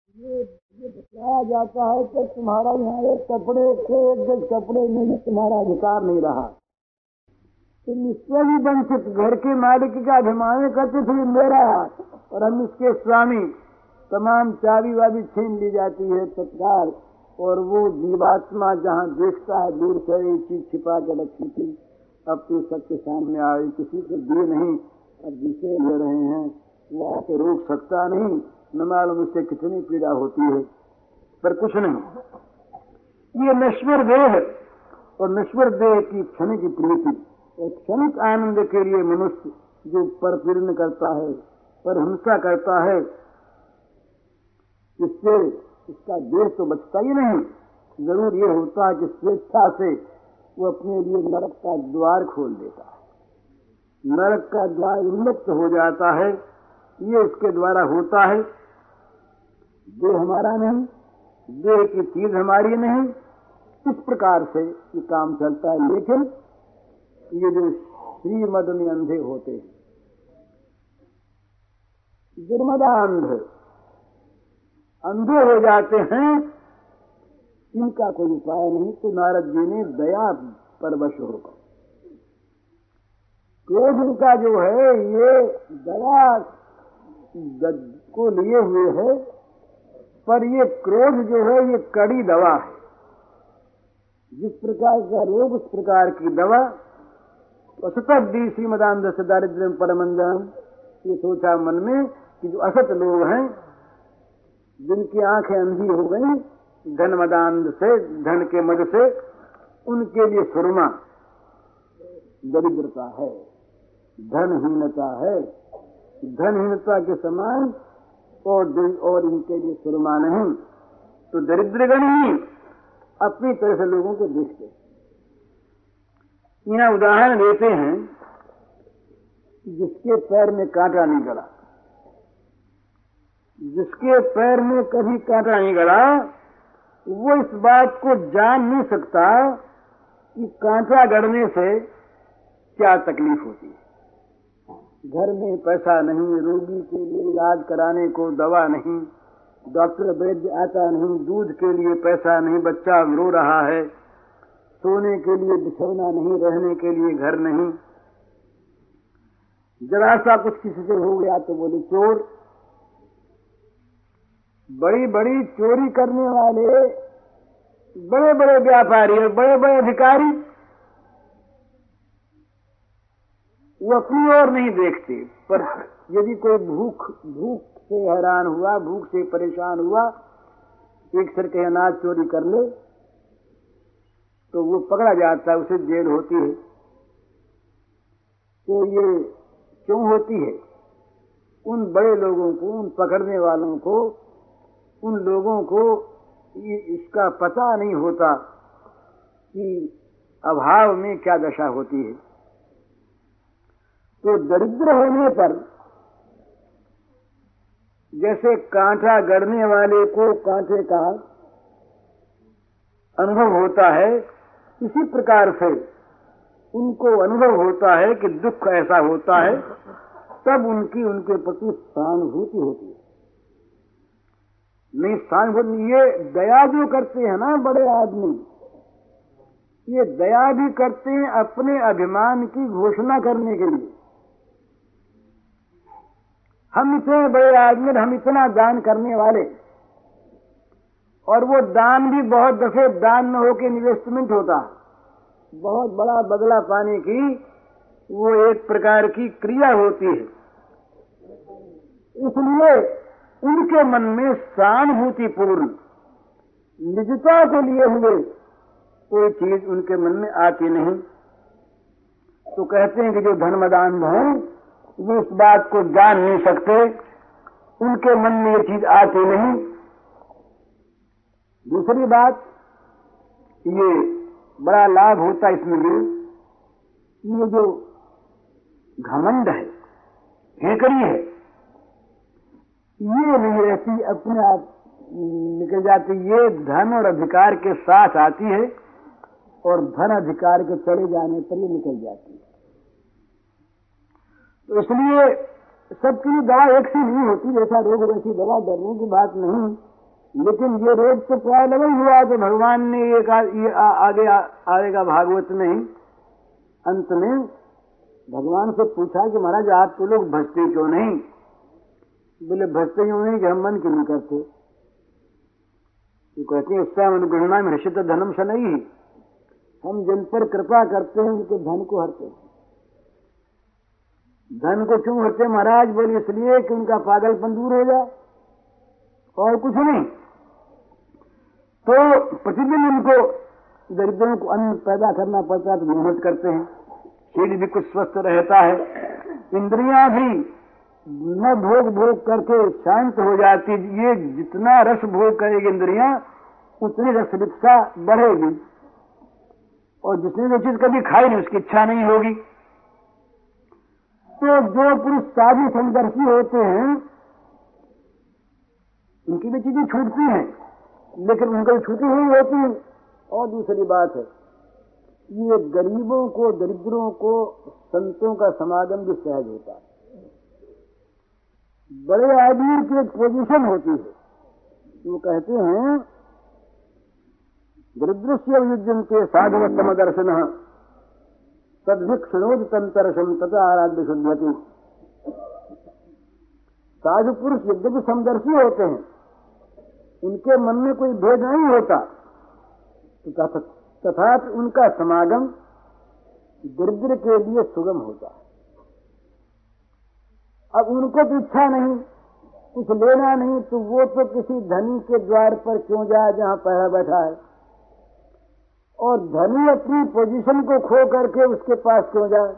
ये बताया जाता है कि तुम्हारा यहाँ एक कपड़े के एक गज कपड़े में भी तुम्हारा अधिकार नहीं रहा, तुम इससे भी वंचित। घर के मालिक का अभिमान करते थे मेरा, और हम इसके स्वामी। तमाम चाबी वाबी छीन ली जाती है तत्काल, और वो जीवात्मा जहाँ देखता है दूर से एक चीज छिपा के रखी थी, अब तो सबके सामने आई, किसी को दिए नहीं, अब जिसे ले रहे हैं वो आके रोक सकता नहीं, न मालूम उससे कितनी पीड़ा होती है, पर कुछ नहीं। ये नश्वर देह और नश्वर देह की क्षणिक प्रीति और क्षणिक आनंद के लिए मनुष्य जो परपीड़न करता है, पर हिंसा करता है, इससे इसका देह तो बचता ही नहीं। जरूर ये होता है कि स्वेच्छा से वो अपने लिए नरक का द्वार खोल देता है, नरक का द्वार उन्मुक्त हो जाता है। ये इसके द्वारा होता है। देह हमारा नहीं, देह की चीज हमारी नहीं, इस प्रकार से ये काम चलता है। लेकिन ये जो श्रीमद में अंधे होते हैं, दुर्मदांध अंधे हो जाते हैं, इनका कोई उपाय नहीं। तो नारद जी ने दया परवश होकर, क्रोध उनका जो है ये दया को लिए हुए है, पर ये क्रोध जो है ये कड़ी दवा है। जिस प्रकार का रोग उस प्रकार की दवा। असत दी श्रीमदानंद से दारिद्र्य परमंजन, ये सोचा मन में कि जो असत लोग हैं, जिनकी आंखें अंधी हो गई धन मदांध से, धन के मद से, उनके लिए सुरमा दरिद्रता है, धनहीनता है, धनहीनता के समान, और इनके लिए सुरमा नहीं। तो दरिद्रगण ही अपनी तरह से लोगों को देखते। यहाँ उदाहरण देते हैं, जिसके पैर में कांटा नहीं गड़ा, जिसके पैर में कभी कांटा नहीं गड़ा, वो इस बात को जान नहीं सकता कि कांटा गड़ने से क्या तकलीफ होती है। घर में पैसा नहीं, रोगी के लिए इलाज कराने को दवा नहीं, डॉक्टर वैद्य आता नहीं, दूध के लिए पैसा नहीं, बच्चा रो रहा है, सोने के लिए बिछौना नहीं, रहने के लिए घर नहीं। जरा सा कुछ किसी से हो गया तो बोले चोर। बड़ी बड़ी चोरी करने वाले बड़े बड़े व्यापारी और बड़े बड़े अधिकारी, वो अपनी ओर नहीं देखते, पर यदि कोई भूख से हैरान हुआ, भूख से परेशान हुआ, एक सर के अनाज चोरी कर ले तो वो पकड़ा जाता है, उसे जेल होती है। तो ये क्यों होती है? उन बड़े लोगों को, उन पकड़ने वालों को, उन लोगों को इसका पता नहीं होता कि अभाव में क्या दशा होती है। तो दरिद्र होने पर जैसे कांटा गड़ने वाले को कांटे का अनुभव होता है, इसी प्रकार से उनको अनुभव होता है कि दुख ऐसा होता है, तब उनके प्रति सहानुभूति होती है। नहीं सहानुभूति, ये दया जो करते हैं ना बड़े आदमी, ये दया भी करते हैं अपने अभिमान की घोषणा करने के लिए। हम इतने बड़े आदमी, हम इतना दान करने वाले, और वो दान भी बहुत दफे दान न होके इन्वेस्टमेंट होता, बहुत बड़ा बदला पाने की वो एक प्रकार की क्रिया होती है। इसलिए उनके मन में सहानुभूति पूर्ण निजता को लिए हुए कोई चीज उनके मन में आती नहीं। तो कहते हैं कि जो धर्मदान है वो इस बात को जान नहीं सकते, उनके मन में ये चीज आती नहीं। दूसरी बात, ये बड़ा लाभ होता है इसमें, ये जो घमंड है, हेकड़ी है, ये नहीं रहती, अपने आप निकल जाती। ये धन और अधिकार के साथ आती है, और धन अधिकार के चले जाने पर ये निकल जाती है। तो इसलिए सबकी दवा एक सी नहीं होती, जैसा रोग वैसी दवा, डरने की बात नहीं। लेकिन ये रोग तो प्राय लगा ही हुआ। तो भगवान ने आगे आएगा भागवत में ही अंत में भगवान से पूछा कि महाराज आप तो लोग भजते क्यों नहीं? बोले भजते क्यों नहीं कि हम मन क्यों नहीं करते। तो कहते हैं उससे अनुगणना में हर्षित धनम से नहीं, हम जिन पर कृपा करते हैं उनके धन को हरते हैं। धन को क्यों हरते महाराज? बोले इसलिए कि उनका पागलपन दूर हो जाए और कुछ नहीं। तो प्रतिदिन उनको दरिद्रों को अन्न पैदा करना पड़ता है तो मेहनत करते हैं, शरीर भी कुछ स्वस्थ रहता है, इंद्रियां भी न भोग करके शांत हो जाती। ये जितना रस भोग करेगी इंद्रियां उतनी रस लिप्सा बढ़ेगी, और जिसने जो चीज कभी खाई नहीं उसकी इच्छा नहीं होगी। तो जो पुरुष साधु समदर्शी होते हैं उनकी भी चीजें छूटती हैं, लेकिन उनको छूटी हुई होती है। और दूसरी बात है, ये गरीबों को दरिद्रों को संतों का समागम भी सहज होता है। बड़े आदमी की एक पोजीशन होती है, वो कहते हैं दरिद्रस्य युज्यन्ते साधव समदर्शन तद्भिक्षणोद तंतरशम तथा आराध्य शुद्धति। साधु पुरुष यद्यपि समदर्शी होते हैं, उनके मन में कोई भेद नहीं होता, तथा उनका समागम दरिद्र के लिए सुगम होता है। अब उनको तो इच्छा नहीं, कुछ लेना नहीं, तो वो तो किसी धनी के द्वार पर क्यों जाए जहां पहरा बैठा है, और धनी अपनी पोजीशन को खो करके उसके पास क्यों जाए।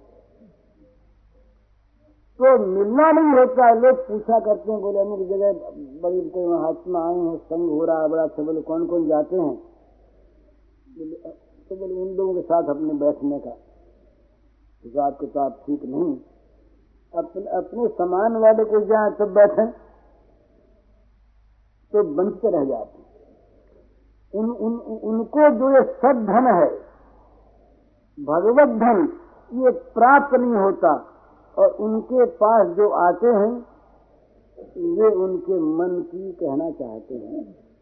तो मिलना नहीं होता। लोग पूछा करते हैं, बोले अमुक जगह बड़ी कोई महात्मा आए हैं, संग हो रहा है बड़ा अच्छा। बोले कौन कौन जाते हैं? तो बोले उन लोगों के साथ अपने बैठने का हिसाब किताब ठीक नहीं, अपने समान वाले को जाए तब बैठे तो वंचित रह जाते। उनको जो ये सब धन है, भगवत धन, ये प्राप्त नहीं होता, और उनके पास जो आते हैं वे उनके मन की कहना चाहते हैं।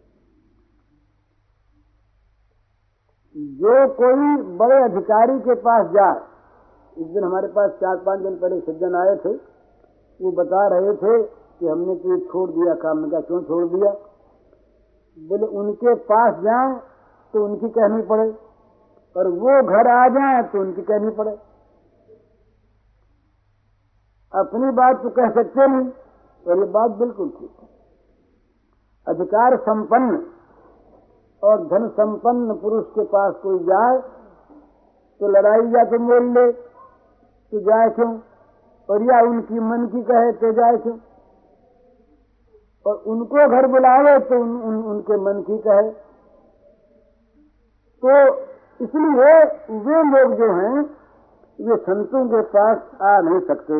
जो कोई बड़े अधिकारी के पास जाए, इस दिन हमारे पास 4-5 दिन पहले सज्जन आए थे, वो बता रहे थे कि हमने तो ये छोड़ दिया काम। में क्यों छोड़ दिया? बोले उनके पास जाए तो उनकी कहनी पड़े, और वो घर आ जाए तो उनकी कहनी पड़े। अपनी बात तो कह सकते नहीं, और ये बात बिल्कुल ठीक है। अधिकार संपन्न और धन संपन्न पुरुष के पास कोई जाए तो लड़ाई या तो मोल ले तो जाए क्यों, और या उनकी मन की कहे तो जाए क्यों, और उनको घर बुलावे तो उनके मन की कहे। तो इसलिए वे लोग जो हैं वे संतों के पास आ नहीं सकते।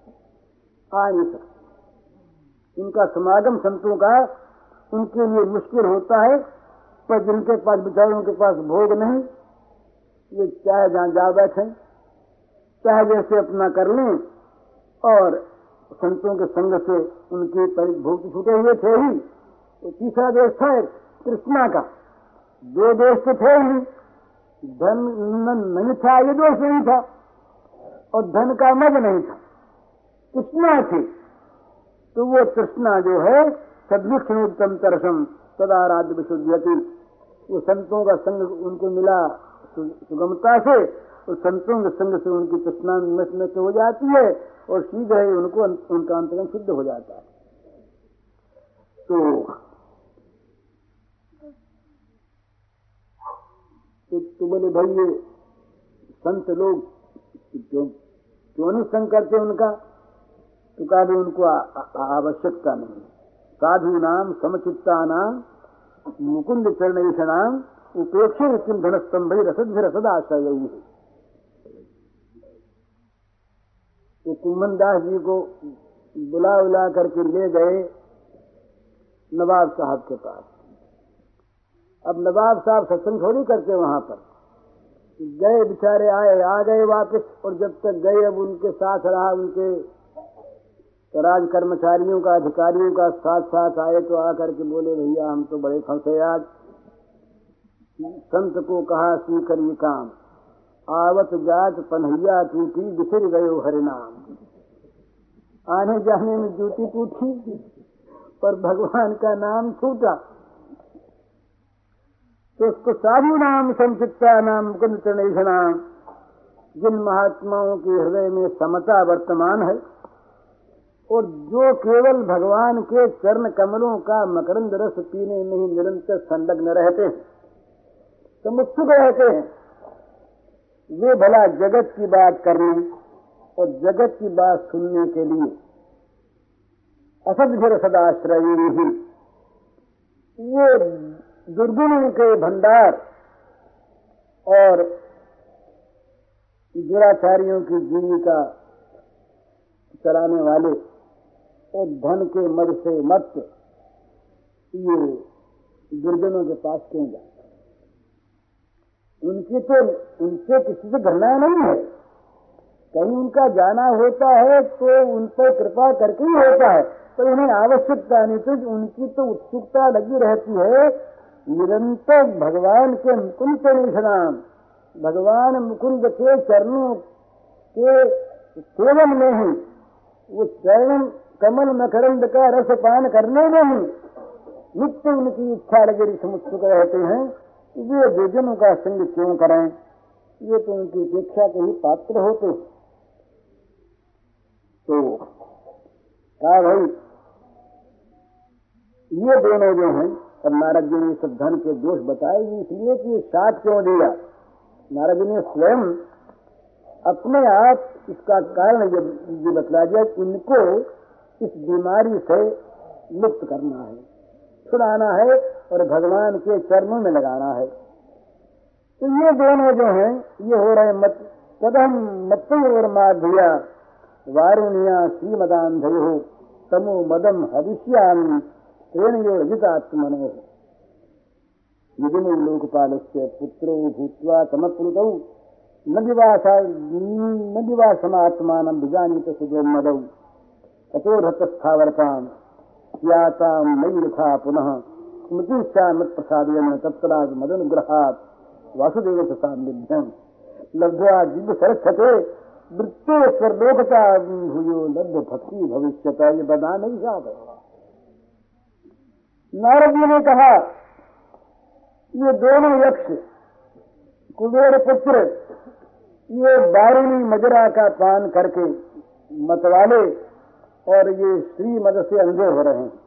उनका समागम संतों का उनके लिए मुश्किल होता है। पर जिनके पास बेचारों के पास भोग नहीं, ये चाहे जहां जा बैठे, चाहे जैसे अपना कर लें, और संतों के संग से उनके भोग छूटे हुए थे ही। तो तीसरा दोष था कृष्णा का। 2 दोष तो थे ही, धन नहीं था, ये दोष नहीं था, और धन का मज नहीं था, तृष्णा थी। तो वो तृष्णा जो है सद्भिक्षणोत्तम तरसम सदा आराध्य विशुद्धति, वो संतों का संग उनको मिला सुगमता से, और संतों के संग से उनकी तृष्णा नष्ट हो जाती है, और सीधे ही उनको उनका अंतरंग शुद्ध हो जाता है। तो बोले भाई ये संत लोग क्यों नहीं संग करते उनका? तो कहा भी उनको आवश्यकता नहीं। साधु नाम समचित्ता नाम मुकुंद चरणेशनाम उपेक्षे किम धनस्तंभ रसद आश्रय है। तो कुम्भन दास जी को बुला करके ले गए नवाब साहब के पास। अब नवाब साहब सत्संग थोड़ी करते वहां पर, गए बेचारे, आ गए वापस, और जब तक गए अब उनके साथ रहा, उनके तो राज कर्मचारियों का, अधिकारियों का साथ साथ आए तो आकर के बोले, भैया हम तो बड़े फंसे आज। संत को कहा स्वीकार ये काम, आवत जात पन्हैया टूटी, बिसर गयो हरिनाम। आने जाने में जूती टूटी पर भगवान का नाम छूटा। तो उसको साधु नाम संचित्ता नाम कुंद नाम, जिन महात्माओं के हृदय में समता वर्तमान है और जो केवल भगवान के चरण कमलों का मकरंद रस पीने में ही निरंतर संलग्न रहते हैं, समुत्सुक रहते हैं, वे भला जगत की बात करने और जगत की बात सुनने के लिए असद्भिर सदाश्रय ही वो दुर्गुणों के भंडार और दुराचारियों की जीविका चलाने वाले और धन के मद से मत ये दुर्जनों के पास क्यों जाए? उनसे किसी से घृणा नहीं है, कहीं उनका जाना होता है तो उन पर कृपा करके ही होता है, तो उन्हें आवश्यकता नहीं। तो उनकी तो उत्सुकता लगी रहती है निरंतर भगवान के मुकुंद नाम, भगवान मुकुंद के चरणों के सेवन में ही, वो चरण कमल मकरंद का रस पान करने में ही नित्य उनकी इच्छा लगी समुत्सुक रहते हैं। वे दुर्जनों का संग क्यों करें? ये तो उनकी उपेक्षा के ही पात्र होते। तो कहा भाई ये दोनों जो हैं, अब नारद जी ने सब धन के दोष बताए इसलिए कि साथ क्यों दिया। नारद जी ने स्वयं अपने आप इसका कारण ये बतला दिया, इनको इस बीमारी से मुक्त करना है, छुड़ाना है और भगवान के चरणों में लगाना है। तो ये दोनों जो हैं ये हो रहे मत कदम मत्तोर माध्या वारुणिया श्रीमदांधयो तमो मदम हविष्यामि प्रेणयो रजितात्मनो यदिनो लोकपालस्य पुत्रो भूत्वा समप्लुतौ न विवासमात्मानं विजानीत सुब्रह्मदौ ततो रतस्थावरताम् यातां नयि यथा पुनः स्मृतिश्चा मत्प्रसादेन तत्पराग मदनुग्रहात् वासुदेवस्य सान्निध्यं लब्ध्वा दिव्य सरस्वते वृत्तेश्वरलोकता भूयो लब्ध भक्ति भविष्यता। ये बता नहीं सकता। नारद जी ने कहा ये दोनों यक्ष कुबेर पुत्र ये बारूणी मजरा का पान करके मतवाले और ये श्रीमद से अंधे हो रहे हैं।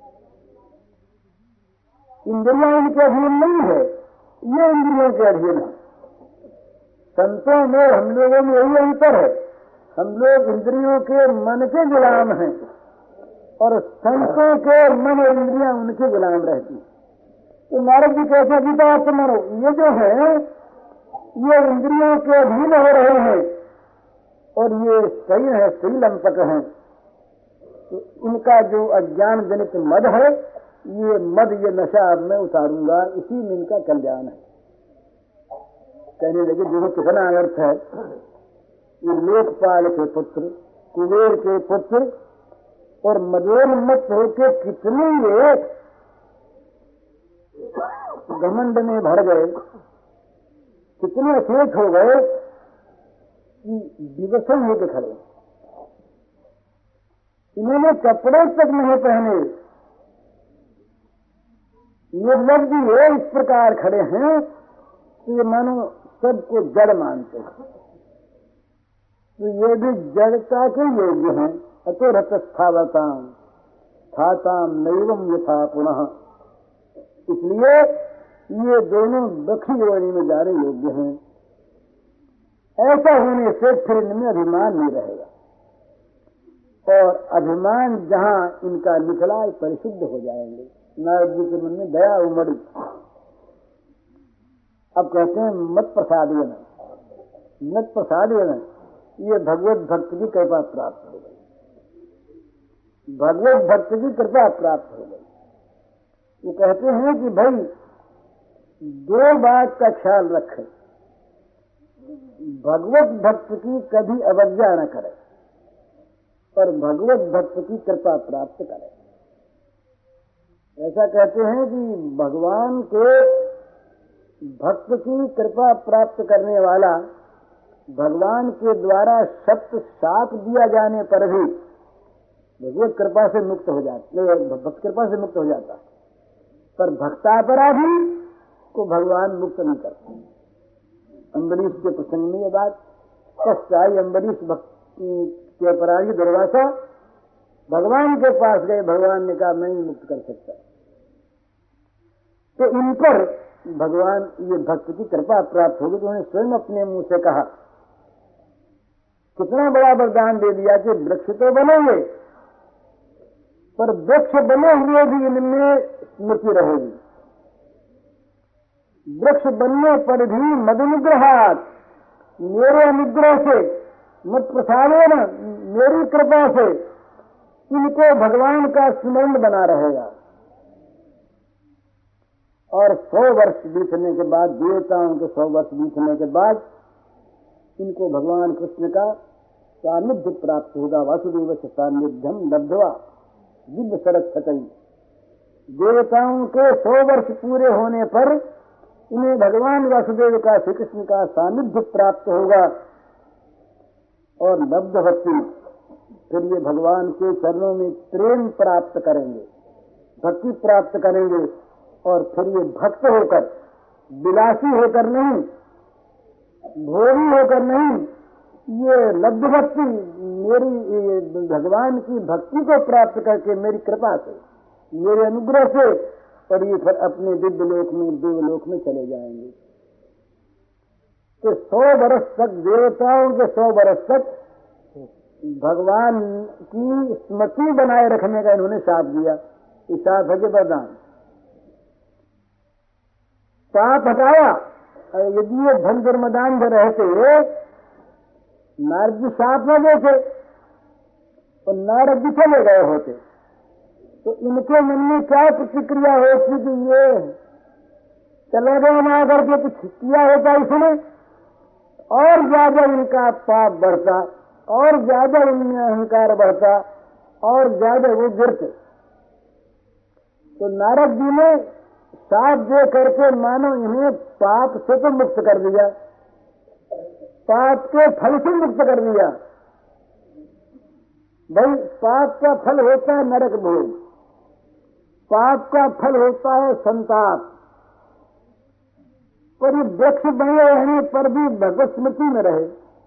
इंद्रियां इनके अधीन नहीं है, ये इंद्रियों के अधीन है। संतों में हम लोगों में यही अंतर है, हम लोग इंद्रियों के मन के गुलाम हैं और संतों के मन और इंद्रियां उनके गुलाम रहती। तो नारद जी कैसा गीता मनो, ये जो है ये इंद्रियों के अधीन हो रहे हैं और ये सही है, सही लंपट हैं। तो इनका जो अज्ञान जनित मद है, ये मद ये नशा अब मैं उतारूंगा, इसी में इनका कल्याण है। कहने लगे देखो कितना अर्थ है। ये लोकपाल के पुत्र, कुबेर के पुत्र और मदोन्मत्त होके कितने ये घमंड में भर गए, कितने अचेत हो गए कि विवसन होके खड़े। इन्होंने कपड़े तक नहीं पहने, निर्लज्ज है, इस प्रकार खड़े हैं तो ये मानो सबको जड़ मानते हैं। तो ये भी जड़ता के योग्य हैं। अतो रतस्थावताम थाताम नैवम यथा पुनः, इसलिए ये दोनों दक्षिण योनि में जाने योग्य हैं। ऐसा होने से फिर इनमें अभिमान नहीं रहेगा और अभिमान जहां इनका निकला परिशुद्ध हो जाएंगे। नारद जी के मन में दया उमड़ी। अब कहते हैं मत प्रसादेन, मत प्रसादेन ये भगवत भक्त की कृपा प्राप्त हो गई, भगवत भक्त की कृपा प्राप्त हो गई। वो कहते हैं कि भाई दो बात का ख्याल रखें, भगवत भक्त की कभी अवज्ञा न करें पर भगवत भक्त की कृपा प्राप्त करें। ऐसा कहते हैं कि भगवान के भक्त की कृपा प्राप्त करने वाला भगवान के द्वारा सत्य साप दिया जाने पर भी भगवत कृपा से मुक्त हो जाता, भक्त कृपा से मुक्त हो जाता, पर भक्तापराधी को भगवान मुक्त नहीं करता। अम्बरीश के प्रसंग में ये बात कष्ट आई। अम्बरीश भक्ति के अपराधी दुर्वासा भगवान के पास गए, भगवान ने कहा मैं ही मुक्त कर सकता। तो इन पर भगवान ये भक्त की कृपा प्राप्त होगी। तो उन्होंने स्वयं अपने मुंह से कहा, कितना बड़ा वरदान दे दिया कि वृक्ष तो बनेंगे, पर वृक्ष बने हुए भी इनमें स्मृति रहेगी। वृक्ष बनने पर भी मदनुग्रहात्, मेरे अनुग्रह से, मत प्रसादेन, मेरी कृपा से इनको भगवान का स्मरण बना रहेगा। और 100 वर्ष बीतने के बाद, देवताओं के 100 वर्ष बीतने के बाद इनको भगवान कृष्ण का सानिध्य प्राप्त होगा। वासुदेव से सानिध्यम लब्ध्वा दिव्य सरस्वती। देवताओं के 100 वर्ष पूरे होने पर इन्हें भगवान वासुदेव का, श्री कृष्ण का सानिध्य प्राप्त होगा। और लब्ध भक्ति, फिर ये भगवान के चरणों में प्रेम प्राप्त करेंगे, भक्ति प्राप्त करेंगे। और फिर ये भक्त होकर, विलासी होकर नहीं, भोगी होकर नहीं, ये लब्ध भक्ति मेरी भगवान की भक्ति को प्राप्त करके मेरी कृपा से, मेरे अनुग्रह से, और ये फिर अपने दिव्य लोक में, देवलोक में चले जाएंगे। तो 100 वर्ष तक, देवताओं के 100 वर्ष तक भगवान की स्मृति बनाए रखने का इन्होंने शाप दिया। ये शाप है कि वरदान। पाप हटाया। यदि ये धन धर्मदान में रहते, नारद जी साथ में गए थे और नारद जी चले गए होते, तो इनके मन में क्या प्रतिक्रिया होती कि ये चले गए ना करके कुछ किया होता इसने, और ज्यादा इनका पाप बढ़ता, और ज्यादा इनमें अहंकार बढ़ता, और ज्यादा वो गिरते। तो नारद जी ने साथ दे करके मानो इन्हें पाप से तो मुक्त कर दिया, पाप के फल से मुक्त कर दिया। भाई पाप का फल होता है नरक भोग, पाप का फल होता है संताप। पर ये वृक्ष बने रहने पर भी भगवत स्मृति में रहे,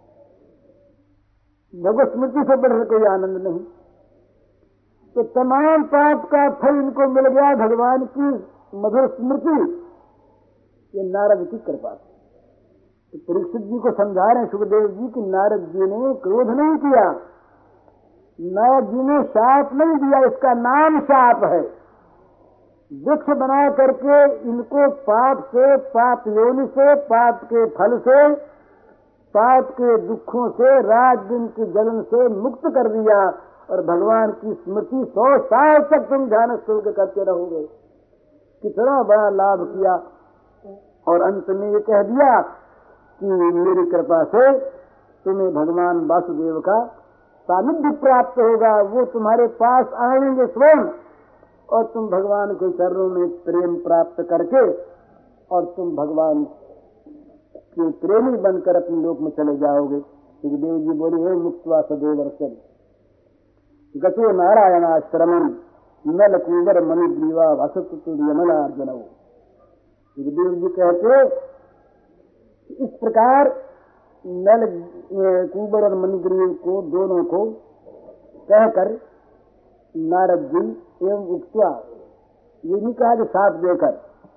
भगवत स्मृति से बढ़कर कोई आनंद नहीं। तो तमाम पाप का फल इनको मिल गया भगवान की मधुर स्मृति, ये नारद की कृपा से। तो परीक्षित जी को समझा रहे हैं सुखदेव जी कि नारद जी ने क्रोध नहीं किया, नारद जी ने शाप नहीं दिया, इसका नाम शाप है। वृक्ष बना करके इनको पाप से, पाप योनि से, पाप के फल से, पाप के दुखों से, रात दिन की जलन से मुक्त कर दिया। और भगवान की स्मृति 100 साल तक तुम ध्यान शुल्क करते रहोगे। कितना बड़ा लाभ किया। और अंत में ये कह दिया कि मेरी कृपा से तुम्हें भगवान वासुदेव का सानिध्य प्राप्त होगा, वो तुम्हारे पास आएंगे स्वयं, और तुम भगवान के चरणों में प्रेम प्राप्त करके और तुम भगवान के प्रेमी बनकर अपने लोक में चले जाओगे। सुखदेव जी बोले, हे मुक्त्वा सदेवर्षन गतो नारायणाश्रमम नल कुंवर मणिग्रीवा वसतुर्यमलार्जुनव। सुखदेव जी कहते इस प्रकार नल कुंवर और मणिग्रीव को, दोनों को कहकर नारद जी एवं उक्त्वा, ये नहीं कहा कि साथ देकर,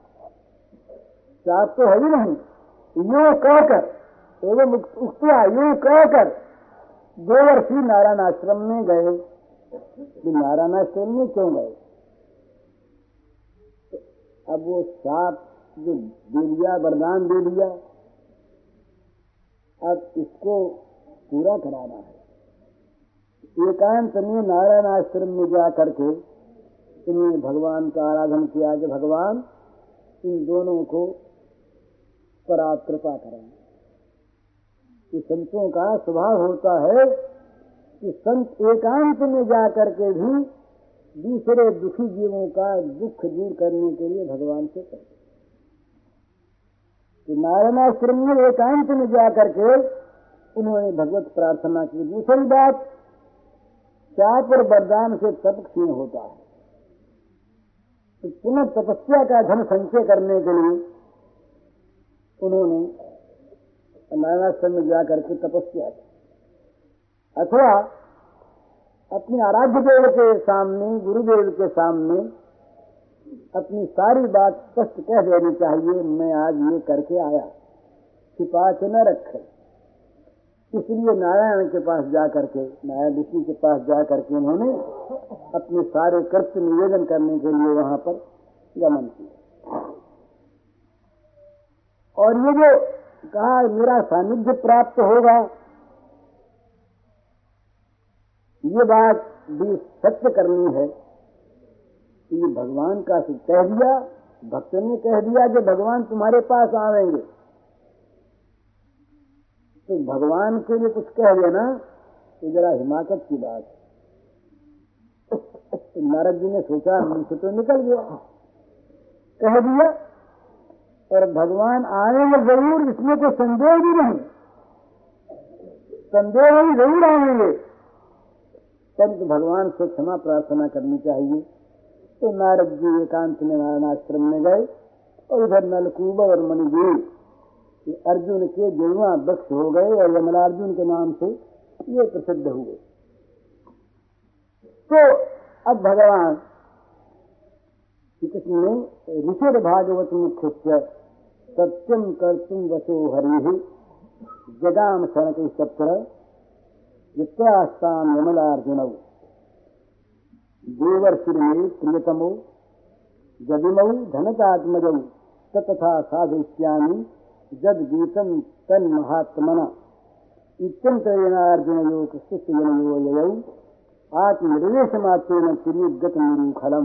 साथ तो है ही नहीं, यूं कहकर एवं उक्त्वा, यूं कहकर देवर्षि नारायण आश्रम में गए। नारायण आश्रम में क्यों गए? अब वो साथ जो दे दिया, वरदान दे दिया, अब इसको पूरा कराना है। एकांत में नारायण आश्रम में जा करके इन्हें भगवान का आराधन किया कि भगवान इन दोनों को पर आप कृपा करें। कि संतों का स्वभाव होता है कि संत एकांत में जा करके भी दूसरे दुखी जीवों का दुख दूर करने के लिए भगवान से कहते। तो नारायणाश्रम में एकांत में जा करके उन्होंने भगवत प्रार्थना की। दूसरी बात, शाप और वरदान से तप क्षीण होता है, तो पुनः तपस्या का धन संचय करने के लिए उन्होंने नारायणाश्रम में जाकर के तपस्या की, अथवा अपने आराध्य देव के सामने, गुरुदेव के सामने अपनी सारी बात स्पष्ट कह देनी चाहिए, मैं आज ये करके आया, छिपा के न रखे। इसलिए नारायण के पास जाकर के, नारायण ऋषि के पास जाकर के उन्होंने अपने सारे कर्तव्य निवेदन करने के लिए वहां पर गमन किया। और ये जो कहा मेरा सानिध्य प्राप्त होगा, ये बात भी सत्य करनी है। ये भगवान का कह दिया, भक्त ने कह दिया कि भगवान तुम्हारे पास आवेंगे, तो भगवान के लिए कुछ कह देना तो जरा हिमाकत की बात। तो नारद जी ने सोचा मुझसे तो निकल गया, कह दिया, और भगवान आएंगे जरूर, इसमें कोई संदेह भी नहीं, संदेह ही जरूर आएंगे, परंतु भगवान से क्षमा प्रार्थना करनी चाहिए। तो नारद जी एकांत में नारायणाश्रम में गए, और इधर नलकूबर और मणिदेव अर्जुन के जुड़वा वृक्ष हो गए और यमलार्जुन के नाम से ये प्रसिद्ध हुए। तो अब भगवान श्री कृष्ण ने ऋषि भागवत मुख्य सत्यम कर्तुम वसो हरि जगाम शनक सत्र वित्यास्ताम यमलार्जुन देवर्षिर्मे प्रियतमो जदिमौ धनतात्मजौ तथा साधयिष्यामि जद गीतम तन महात्मना इत्यंतरेणार्जुनयो कृष्णयो ययौ आत्मनिर्वेशमात्रेण तिर्युगत निरूखलम।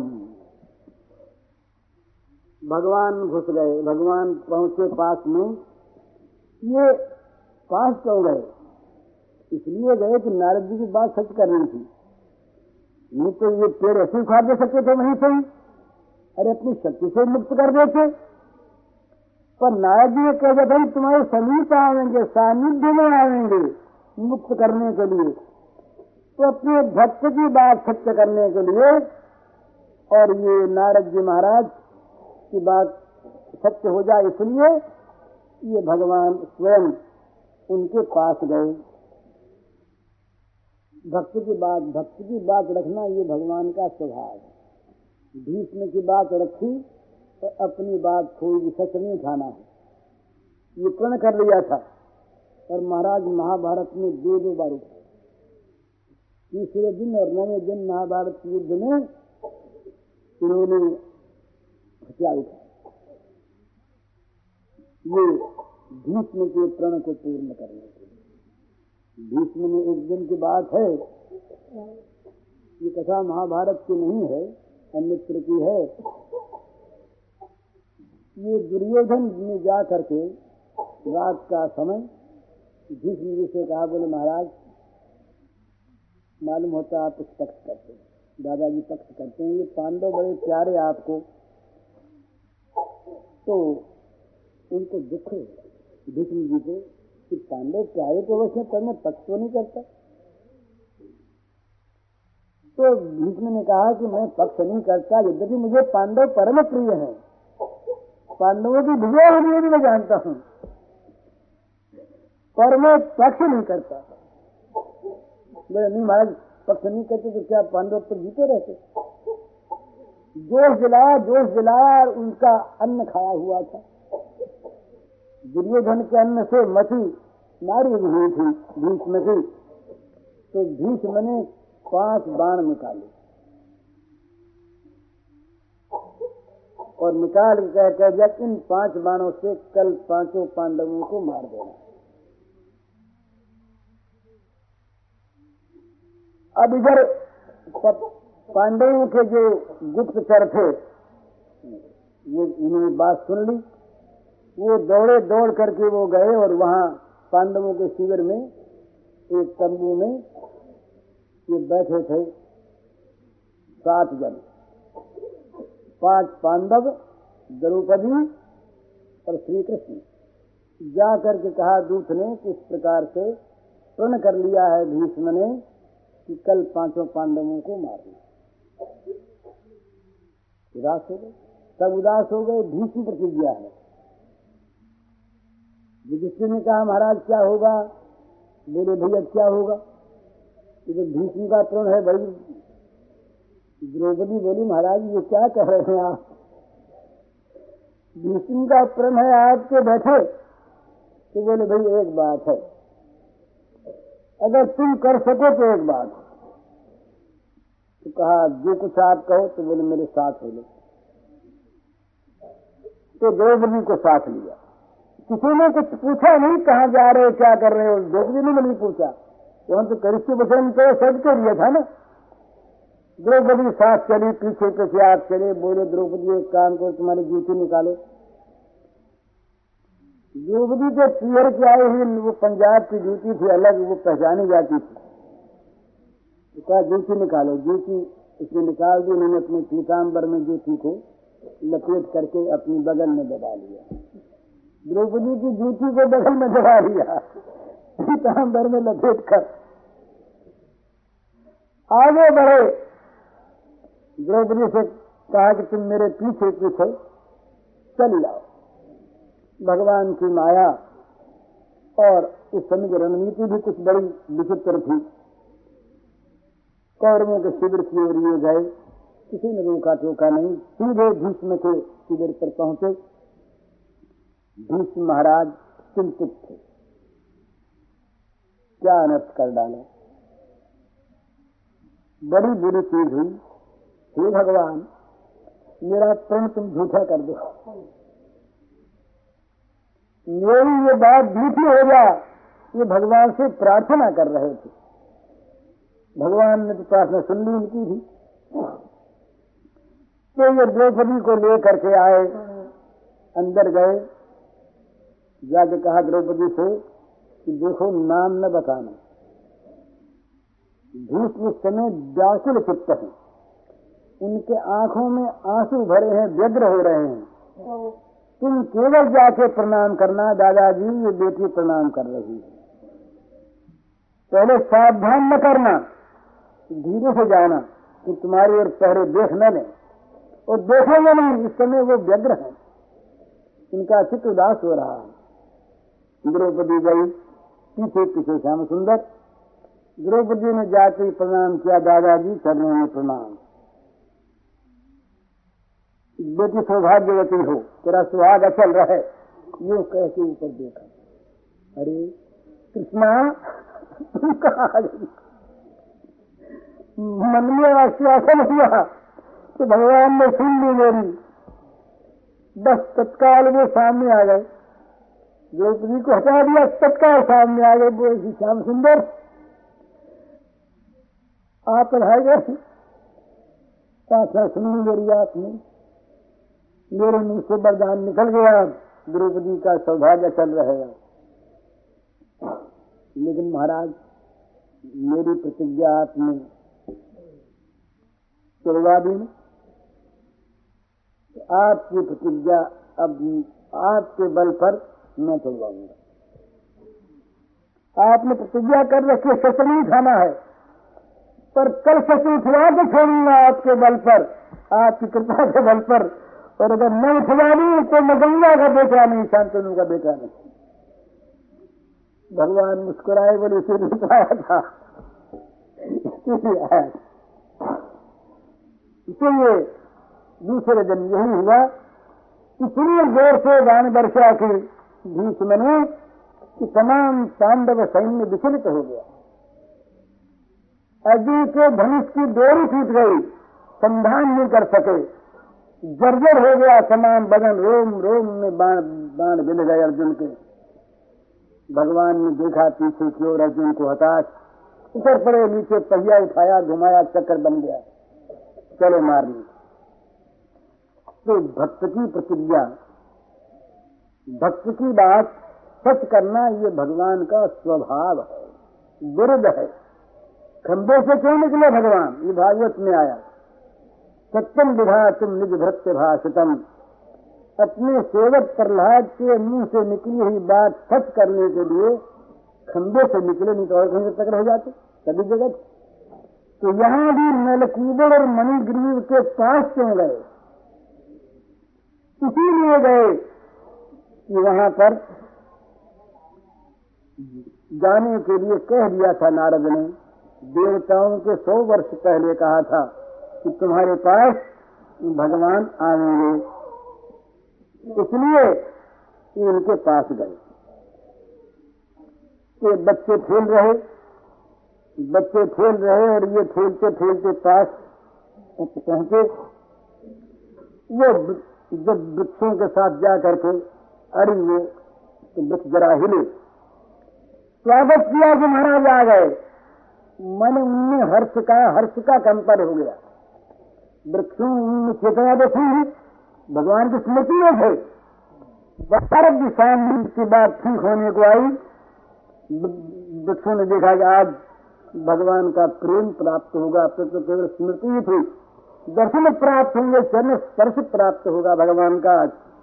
भगवान घुस गए, भगवान पहुंचे पास में। ये पास क्यों गए? इसलिए गए कि नारद जी की बात सच करनी थी, नहीं तो ये पेड़ ऐसे उखाड़ दे सकते थे वहीं से, अरे अपनी शक्ति से मुक्त कर देते। पर नारद जी ने कह दिया भाई तुम्हारे समीप आएंगे, सानिध्य में आएंगे मुक्त करने के लिए, तो अपने भक्त की बात सत्य करने के लिए, और ये नारद जी महाराज की बात सत्य हो जाए इसलिए ये भगवान स्वयं उनके पास गए। भक्त की बात रखना ये भगवान का स्वभाव है। भीष्म की बात रखी तो अपनी बात छोड़ दी, सच नहीं उठाना है, ये प्रण कर लिया था। और महाराज महाभारत में दो बार उठाया, तीसरे दिन और 9वें दिन महाभारत युद्ध में उन्होंने हथियार उठाया। ये भीष्म के प्रण को पूर्ण करने के लिए। भीष्म में एक दिन की बात है, ये कथा महाभारत की नहीं है, अन्यत्र की है। ये दुर्योधन ने जा करके रात का समय भीष्म जी से कहा, बोले महाराज मालूम होता आप कुछ पक्ष करते हैं, दादाजी पक्ष करते हैं, ये पांडव बड़े प्यारे आपको, तो उनको दुख है भीष्म जी को कि पांडव प्यारे तो वैसे पर मैं पक्ष तो नहीं करता। तो भीष्म ने कहा कि मैं पक्ष नहीं करता, यद्यपि मुझे पांडव परम प्रिय हैं, पांडवों की विजय होने भी मैं जानता हूं, पर मैं पक्ष नहीं करता। बोले नहीं महाराज पक्ष नहीं करते तो क्या पांडव पर जीते रहते? जोश जलाया उनका अन्न खाया हुआ था। दुर्योधन के अन्न से मछली मारी हुई थी भीष्म की, तो भीष्म ने 5 बाण निकाले और निकाल के कह दिया इन 5 बाणों से कल 5 पांडवों को मार देना। अब इधर पांडवों के जो गुप्तचर थे वो इन्होंने बात सुन ली, वो दौड़ करके वो गए और वहां पांडवों के शिविर में एक तंबू में ये बैठे थे 7 जन, 5 पांडव, द्रौपदी और श्री कृष्ण। जा करके कहा दूत ने कि इस प्रकार से प्रण कर लिया है भीष्म ने कि कल 5 पांडवों को मारना। उदास हो गए, सब उदास हो गए। भीष्म प्रतिज्ञा है। युधिष्ठिर ने कहा महाराज क्या होगा? बोले भैया क्या होगा? ये तो भीष्म का प्रण है भाई। द्रौपदी बोली महाराज ये क्या कह रहे हैं आप? भीष्म का प्रण है आपके बैठे। तो बोले भाई एक बात है, अगर तुम कर सको तो एक बात। तो कहा जो कुछ आप कहो। तो बोले मेरे साथ हो लो। तो द्रौपदी को साथ लिया। किसी ने कुछ पूछा नहीं कहाँ जा रहे हो क्या कर रहे हो। द्रौपदी ने नहीं पूछा। वहां तो करिष्य वचन तो सज के लिया था ना। द्रौपदी साथ चली, पीछे पीछे आप चले। बोले द्रौपदी एक काम करो तुम्हारी जूती निकालो। द्रौपदी के पियर की आई हुई वो पंजाब की जूती थी अलग, वो पहचानी जाती थी। तो कहा जूती निकालो। जूती उसने निकाल दी। उन्होंने अपने पीताम्बर में जूती को लपेट करके अपनी बगल में दबा लिया। द्रौपदी की जूती को बगल में दबा लिया, पीताम्बर में लपेट कर आगे बढ़े। द्रौपदी से कहा कि तुम मेरे पीछे पीछे चल जाओ। भगवान की माया और उस समय की रणनीति भी कुछ बड़ी विचित्र थी। कौरवों के शिविर की ओर ये गए, किसी ने रोका टोका नहीं, सीधे भीष्म के शिविर पर पहुंचे। भीष्म महाराज चिंतित थे, क्या अनर्थ कर डाला, बड़ी बुरी चीज हुई। हे भगवान मेरा प्रण तुम झूठा कर दो, मेरी ये बात झूठी हो जा। ये भगवान से प्रार्थना कर रहे थे। भगवान ने तो प्रार्थना सुन ली उनकी भी। तो ये द्रौपदी को लेकर के आए, अंदर गए। जाके कहा द्रौपदी से कि देखो नाम न बताना। भीष्म उस समय व्याकुल चित्त है, उनके आंखों में आंसू भरे हैं, व्यग्र हो रहे हैं। तुम केवल जाके प्रणाम करना, दादाजी ये बेटी प्रणाम कर रही है। पहले सावधान न करना, धीरे से जाना कि तुम्हारी ओर पहरे देख न लें, और देखेंगे नहीं। इस समय वो व्यग्र है, इनका चित्त उदास हो रहा है। द्रौपदी गई, पीछे पीछे श्याम सुंदर। द्रौपदी ने जाके प्रणाम किया, दादाजी चरणों में प्रणाम। बेटी सौभाग्यवती हो, तेरा सुहाग अचल रहे। यूं कह के ऊपर देखा, अरे कृष्णा तुम कहाँ आ गई? मन में आश्वासन हुआ तो भगवान ने सुन ली मेरी। बस तत्काल वो सामने आ गए, द्रौपदी को हटा दिया, तत्काल सामने आ गए। बोले श्याम सुंदर आप पढ़ाए गए, प्रार्थना सुनी मेरी आपने, मेरे मुंह से वरदान निकल गया, द्रौपदी का सौभाग्य चल रहेगा। लेकिन महाराज मेरी प्रतिज्ञा आपने तोड़वा दी। आपकी प्रतिज्ञा अब आपके बल पर मैं तोड़वाऊंगा। आपने प्रतिज्ञा कर रखी, शस्त्र नहीं खाना है, पर कल शस्त्र उठवा के छोड़ूंगा आपके बल पर, आपकी कृपा के बल पर। और अगर मैं उठवा लूं तो मैं गंगा का बेटा नहीं, शांतनु का बेटा नहीं। भगवान मुस्कुराए, बोले इसे उठाया था इसलिए दूसरे दिन यही हुआ। इतनी जोर से बाण वर्षा की भीष्म ने कि तमाम पांडव सैन्य विचलित हो गया। अर्जुन के धनुष की डोरी टूट गई, संधान नहीं कर सके, जर्जर हो गया तमाम बदन, रोम रोम में बाण गिर गए अर्जुन के। भगवान ने देखा पीछे की ओर, अर्जुन को हताश, उतर पड़े नीचे, पहिया उठाया, घुमाया, चक्कर बन गया, चलो मार ली। तो भक्त की प्रतिज्ञा, भक्त की बात सच करना, ये भगवान का स्वभाव है, विरुद्ध है। खंबे से क्यों निकले भगवान? ये भागवत में आया, सत्यम विधातुम निज भृत्य भाषितम। अपने सेवक प्रहलाद के मुंह से निकली हुई बात सच करने के लिए खंबे से निकले, नहीं तो और कहीं तक रह जाते सभी जगत। तो यहां भी नलकूबर और मणिग्रीव के पास क्यों गए? इसीलिए गए कि वहां पर जाने के लिए कह दिया था नारद ने, देवताओं के 100 वर्ष पहले कहा था कि तुम्हारे पास भगवान आएंगे, इसलिए इनके पास गए। कि बच्चे खेल रहे और ये खेलते खेलते पास पहुंचे। वो जब वृक्षों के साथ जा करके अड़ी वो तो वृक्ष जरा हिले, स्वागत किया कि महाराज आ गए। मन उनमें हर्ष का कंपन हो गया। वृक्षों उनमें चेतना तो थी, भगवान की स्मृति में थे। भारत दिशा की बात ठीक होने को आई, वृक्षों ने देखा कि आज भगवान का प्रेम प्राप्त होगा। अब तक तो केवल स्मृति ही थी, दर्शन प्राप्त होंगे, चरण स्पर्श प्राप्त होगा भगवान का।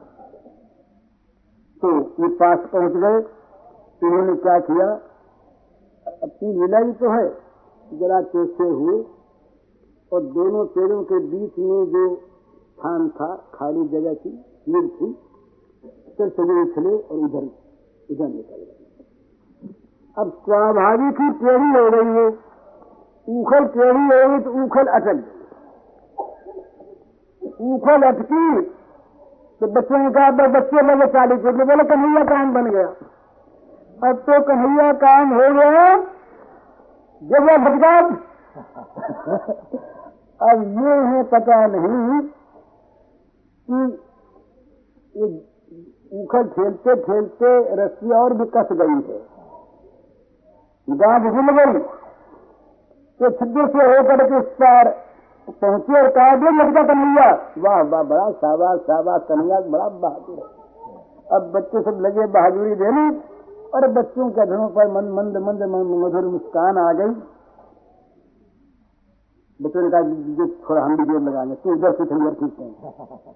तो ये पास पहुंच गए। इन्होंने क्या किया? अपनी लीला ही तो है, जरा चौथे हुए और दोनों पेड़ों के बीच में जो स्थान था, खाली जगह थी, नींव थी, फिर सभी उछले और उधर निकल गए। अब स्वाभाविक ही टेढ़ी हो गई है, ऊखल टेढ़ी हो गई तो ऊखल अटक गई। ऊखल अटकी तो बच्चों ने कहा, बच्चे लगे 40 फुट, बोले कन्हैया काम बन गया। अब तो कन्हैया काम हो गया, जब वह भटका। अब ये है पता नहीं कि ऊखल खेलते खेलते रस्सी और भी कस गई है, गांठ हिल गई तो छिद्र से होकर के इस पार पहुंचे और कहा, दे लड़का कन्हैया। वाह वाह, बड़ा शाबाश शाबाश, कन्हैया बड़ा बहादुर है। अब बच्चे सब लगे बहादुरी देने और बच्चों के अधरों पर मंद मंद मधुर मुस्कान आ गई। बच्चों ने कहा, जो थोड़ा हम भी जोर लगाएंगे, तो उधर से थोड़ी खींचते हैं।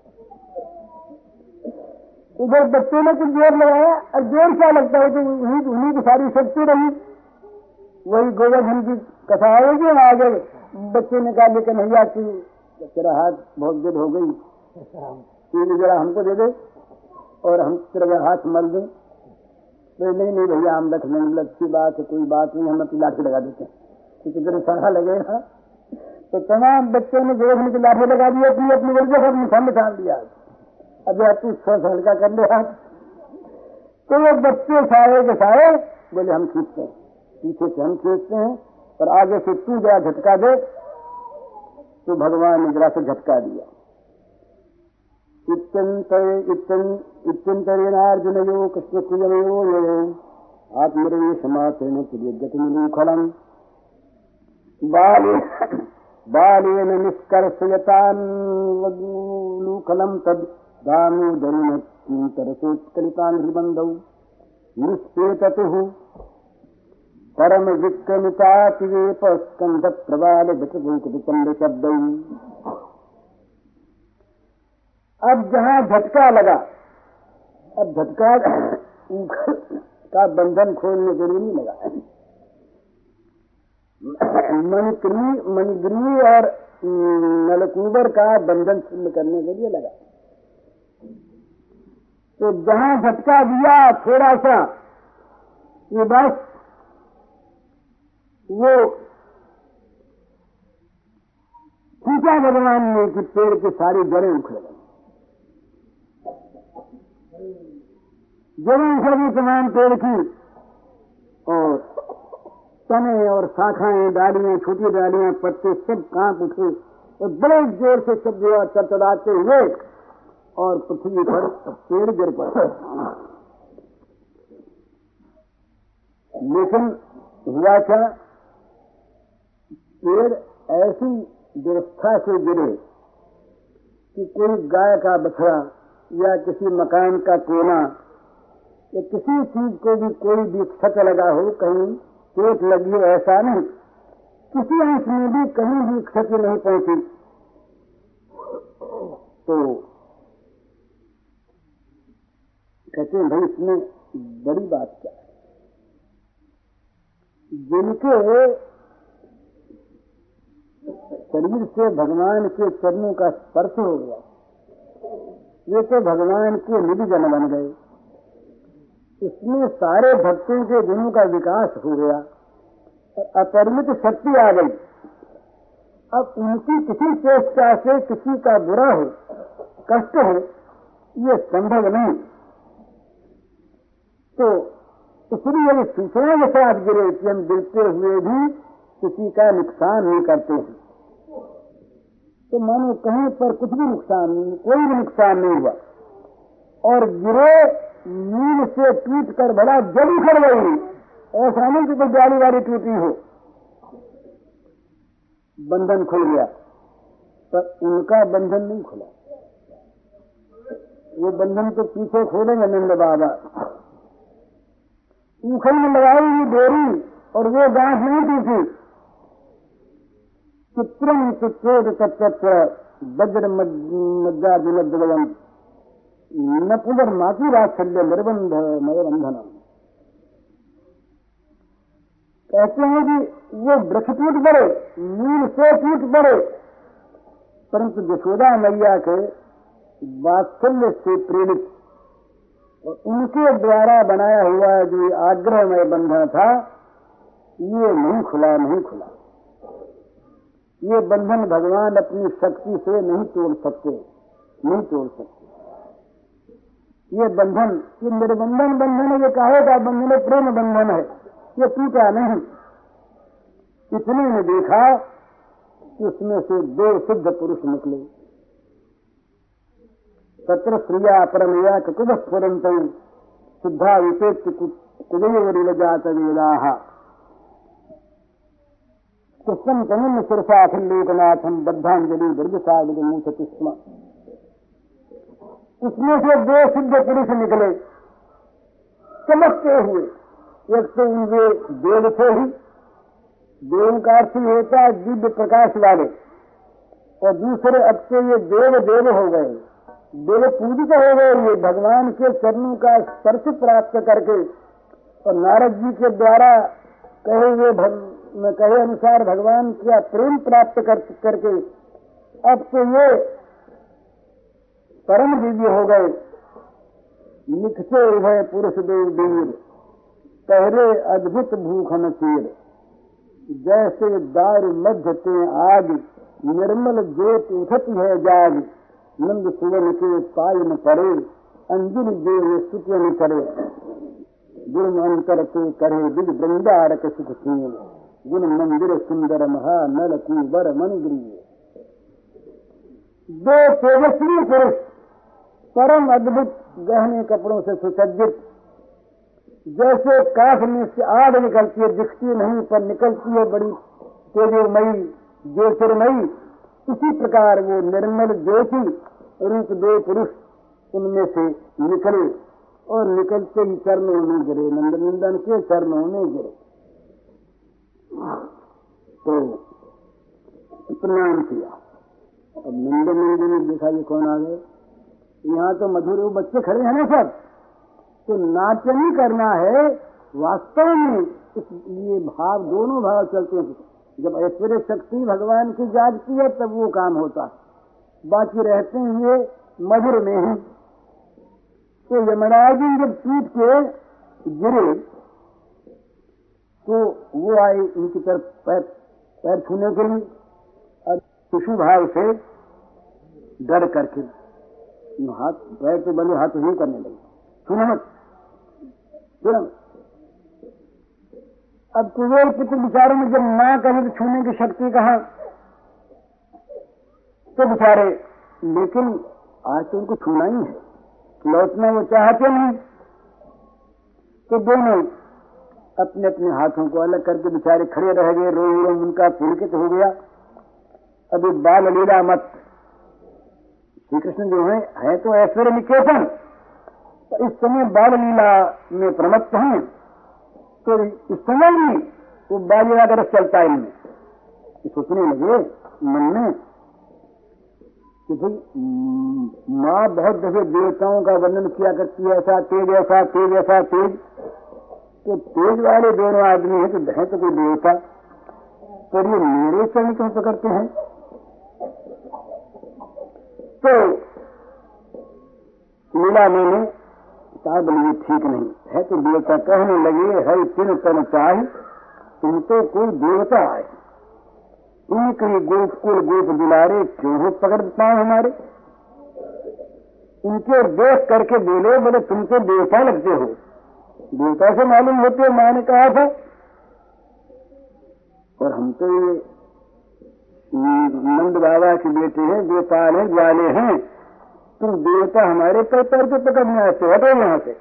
उधर बच्चों ने कुछ जोर लगाया, और जोर क्या लगता है, तो उन्हीं की सारी शक्ति रही, वही गोवर्धन की कथा आएगी आगे। बच्चे ने कहा, लेकिन कन्हैया की तेरा हाथ बहुत देर हो गई, तू जरा हमको दे दे और हम तेरा हाथ मल दें। तो नहीं भैया, हम रख लेंगे, अच्छी बात है, कोई बात नहीं, हम अपनी लाठी लगा देते हैं, क्योंकि तेरे सारा लगेगा। तो तमाम बच्चों ने गोवर्धन की लाठी लगा दी, अपनी वर्जह सब निशान निकाल दिया। अब आप तू थोड़ा हल्का कर ले हाथ। तो वो बच्चे सारे के सारे बोले, हम खींचते हैं, पीछे से हम खींचते हैं और आगे से तू जरा झटका दे। तो भगवान ने जरा से झटका दिया। इत्यंतरेणार्जुनयो कृष्ण प्रियो यो आत्मरे समासेन प्रियगतिमुखलम् बालेन निष्कर्षयतान्वलूखलम् तद् दामोदरेण किंकरसोत्कलितान्बन्धौ निष्पेततुः परम विक्रमितातिवेप स्कंध प्रबाल विचंड शब्द। अब जहां झटका लगा, अब झटका का बंधन खोलने के लिए नहीं लगा, मणिग्रीव और नलकूबर का बंधन छिन्न करने के लिए लगा। तो जहां झटका दिया थोड़ा सा, ये बस वो खींचा भगवान ने कि पेड़ की सारी जड़ें उखड़ गई। जड़ें उखड़ गई तमाम पेड़ की, और तने और शाखाएं, डालियां, छोटी डालियां, पत्ते सब कांप उठे और बड़े जोर से सब जो चड़चड़ाते हुए और पृथ्वी पर पेड़ गिर पड़े। लेकिन हुआ क्या, पेड़ ऐसी व्यवस्था से गिरे कि कोई गाय का बछड़ा या किसी मकान का कोना या किसी चीज को भी कोई भी क्षत लगा हो, कहीं चोट लगी हो, ऐसा नहीं, किसी अंश में भी कहीं भी क्षति नहीं पहुंची। तो कहते हैं भाई इसमें बड़ी बात क्या है? जिनके शरीर से भगवान के चरणों का स्पर्श हो गया, वे तो भगवान के निधि जन बन गए। इसमें सारे भक्तों के गुणों का विकास हो गया और अपरिमित शक्ति आ गई। अब उनकी किसी चेष्टा से किसी का बुरा हो, कष्ट हो, ये संभव नहीं। तो इसलिए यदि सूचना के साथ गिरे कि हम गिरते हुए भी किसी का नुकसान नहीं करते हैं, तो मानो कहीं पर कुछ भी नुकसान नहीं, कोई भी नुकसान नहीं हुआ, और गिरे नींद से टूट कर भला जब उखड़ गई, ऐसा नहीं कि कोई जाली वाली टूटी हो, बंधन खुल गया, पर उनका बंधन नहीं खुला। वो बंधन तो पीछे खोलेंगे नंद बाबा। उखड़ में लगाई हुई डोरी और वो गांठ नहीं टूटी। चित्रम चित्रोद तत्व वज्र मज्जा दुलद्वयम न पुनर मातु रात्सल्य निर्बंध मय बंधन। कहते हैं कि वो वृक्ष टूट पड़े, नील से टूट पड़े, परंतु यशोदा मैया के वात्सल्य से प्रेरित और उनके द्वारा बनाया हुआ जो आग्रहमय बंधन था, ये नहीं खुला, नहीं खुला। ये बंधन भगवान अपनी शक्ति से नहीं तोड़ सकते, नहीं तोड़ सकते। ये बंधन, ये निर्बंधन बंधन है, ये कहेगा बंधन है, प्रेम बंधन है, ये टूटा नहीं। इतने में देखा कि उसमें से 2 सिद्ध पुरुष निकले। तत्र श्रिया परमया कुब स्फुरंत सिद्धा विशेष कुजयोरिव जात वेदाः कृष्णम तमिल सुरसाखिल लोकनाथम बद्धांजलि दुर्गसागर मूछति स्म। उसमें से 2 सिद्ध पुरुष निकले चमकते हुए। एक तो उनके देव थे ही, देव का अर्थ होता है दिव्य प्रकाश वाले, और दूसरे अब से ये देव देव हो गए, देव पूजित हो गए। ये भगवान के चरणों का स्पर्श प्राप्त करके और नारद जी के द्वारा कहे अनुसार भगवान का प्रेम प्राप्त करके अब तो ये परम दिव्य हो गए। लिखते हुए पुरुष देव वीर पहरे अद्भुत भूखन चीर, जैसे दारु मध्य ते आग निर्मल ज्योत उठती है जाग। नंद सुवन के पायन पड़े अंजलि देव स्तुतियन करे, गुण अंतर ते करे दिग वृंदारक सुख सीन। गुण मंदिर सुंदर महा नल कुंवर मन गृह। 2 तेजस्वी पुरुष परम अद्भुत गहने कपड़ों से सुसज्जित, जैसे काठ में से आग निकलती है, दिखती नहीं पर निकलती है बड़ी तेजोमयी ज्योतिर्मयी, इसी प्रकार वो निर्मल ज्योति रूप 2 पुरुष उनमें से निकले और निकलते ही चरणों में गिरे, नंदनंदन के चरणों में गिरे। तो प्रणाम किया। अब नंदनंदन ने देखा ये कौन आ गए, यहाँ तो मधुर बच्चे खड़े हैं ना सब, तो नाट्य नहीं करना है। वास्तव में ये भाव, दोनों भाव चलते हैं। जब ऐश्वर्य शक्ति भगवान की जागती है तब वो काम होता है, बाकी रहते हैं ये मधुर में ही। तो यमराज जब टूट के गिरे तो वो आए उनकी तरफ पैर छूने के लिए, और शिशु भाव से डर करके हाथ पैर तो बंदे हाथ यूं करने लगे, छूने मत, छूने मत। अब कुबेर पुत्र बेचारों में जब ना कहे तो छूने की शक्ति कहा, तो बेचारे, लेकिन आज तो उनको छूना ही है, लौटना वो चाहते नहीं। तो दोनों अपने अपने हाथों को अलग करके बेचारे खड़े रह गए, रो उनका पुलकित हो गया। अब एक बाल लीला मत, श्री कृष्ण जो है तो ऐश्वर्य निकेतन, तो इस समय बाल लीला में प्रमत्त हैं, तो इस समय भी वो बाल लीला का रस चलता है इनमें। सोचने लगे मन में कि भाई माँ बहुत दफे देवताओं का वर्णन किया करती है, ऐसा तेज ऐसा तेज ऐसा तेज। तो तेज वाले दोनों आदमी हैं तो कोई देवता, पर ये मेरे चरण क्यों पकड़ते हैं? तो लीला मैंने कहा बोलिए ठीक नहीं है। तो देवता कहने लगे है तीन तन चाहे तुम तो कोई देवता आए, एक ही गोकुल गोप दुलारे क्यों हो पकड़ पाओ हमारे? उनके देख करके बोले बोले तुम तो देवता लगते हो, देवता से मालूम होते हो, माँ ने कहा था। और हम तो ये नंद बाबा के बेटे हैं, गोपाल हैं, ग्वाले हैं, तुम देवता हमारे पैर के पकड़ने आते, हटो यहां से।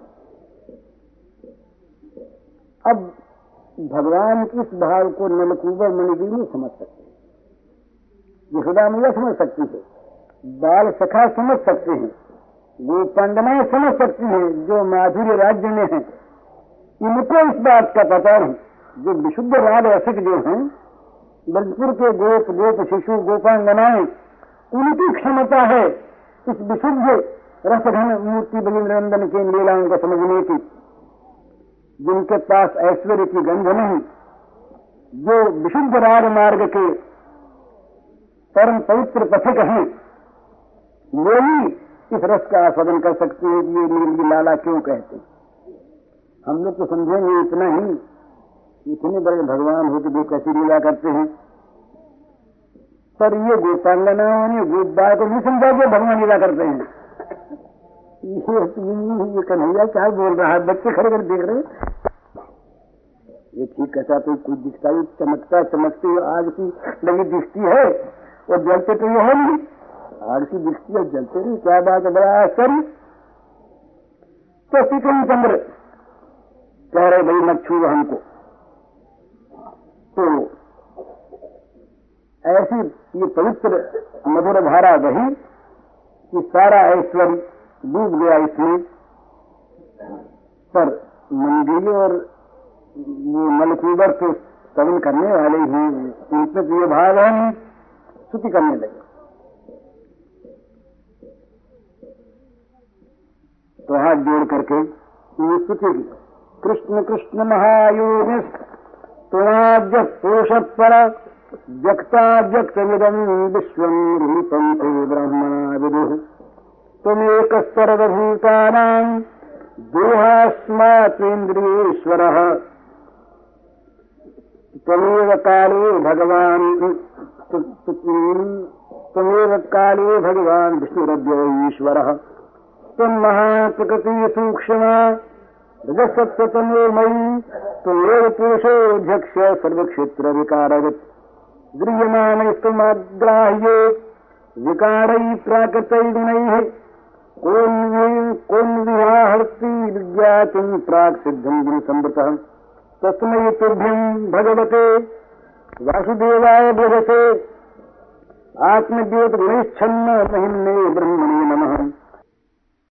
अब भगवान की इस भाव को नलकूबर मणिजी नहीं समझ सकते, यशोदा मैया समझ सकती है, बाल सखा समझ सकते हैं, गोपांगनाएं समझ सकती हैं जो माधुर्य राज्य में हैं। इनको इस बात का पता नहीं। जो विशुद्ध राग रसिक जो हैं, ब्रजपुर के गोप गोप शिशु गोपांगनाएं, उनकी क्षमता है इस विशुद्ध रसघन मूर्ति ब्रजेंद्र नंदन के लीलाओं को समझने की। जिनके पास ऐश्वर्य की गंध नहीं, जो विशुद्ध राग मार्ग के परम पवित्र पथिक हैं, वही इस रस का आस्वादन कर सकते हैं कि ये नील लाला क्यों कहते हैं। हम लोग तो समझेंगे इतना ही, इतने बड़े भगवान हो कि वो कैसी लीला करते हैं, पर ये गोपांगनाओं ने गोपबाल को नहीं समझा कि भगवान लीला करते हैं। ये कन्हैया क्या बोल रहा है, बच्चे खड़े कर देख रहे हैं। ये ठीक कैसा तो कुछ दिखता है, चमकता चमकती आग की लगी दिखती है और जलते तो ये है नहीं, आग की दिखती है जलते नहीं, क्या बात है, बड़ा आश्चर्य। तो श्री चंद्र कह रहे भाई मत छू हमको। तो ऐसी ये पवित्र मधुर धारा बही कि सारा ऐश्वर्य डूब गया इसमें। पर मंदिर और वो नलकूबर तो स्तवन करने वाले ही, उनमें तो ये भाव है, स्तुति करने लगे। तो हाथ जोड़ करके ये स्तुति की, कृष्ण कृष्ण महायोगी त्वमाद्य पुरुषपर जगता जगतमिदं विश्वं रूपं ते ब्रह्मणा विदुः त्वमेक सर्वभूतानां देहास्मात्रेन्द्रियेश्वरः त्वमेव काले भगवान् विष्णुरद्यो ईश्वरः त्वं महाप्रकृति सूक्ष्मा रजसत्त्वतमोमयी त्वमेव पुरुषोऽध्यक्ष सर्वक्षेत्रविकारवत् गृह्यमाणस्तमाग्राह्ये विकारैः प्राकृतैः गुणैः कोन विहाहर्ति विज्ञातुं प्राक् सिद्धं गुरुसंवृतः तस्मै तुभ्यं भगवते वासुदेवाय भजते आत्मद्योत गुणेच्छन्न महिम्ने ब्रह्मणे नमः।